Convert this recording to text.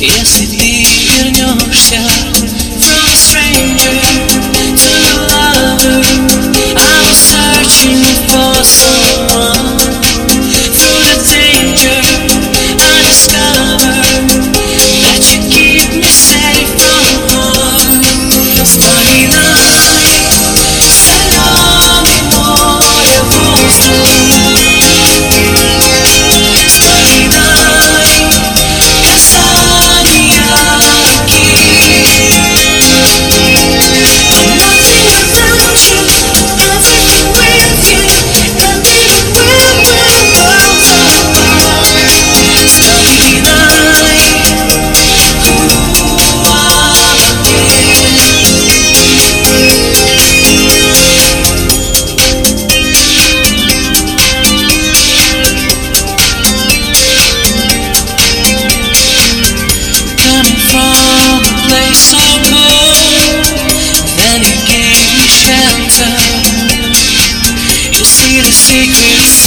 Yes, it in your shell. From a stranger to a lover, I was searching for someone. Through the danger, I discovered that you keep me safe from harm. Starry night, salami moje włosy. Starry night, kasani jaki. I'm nothing without you, nothing with you, and even when we're worlds apart. Starry night, ooh, I'm coming from a place so cold, then you gave me shelter. You see the secrets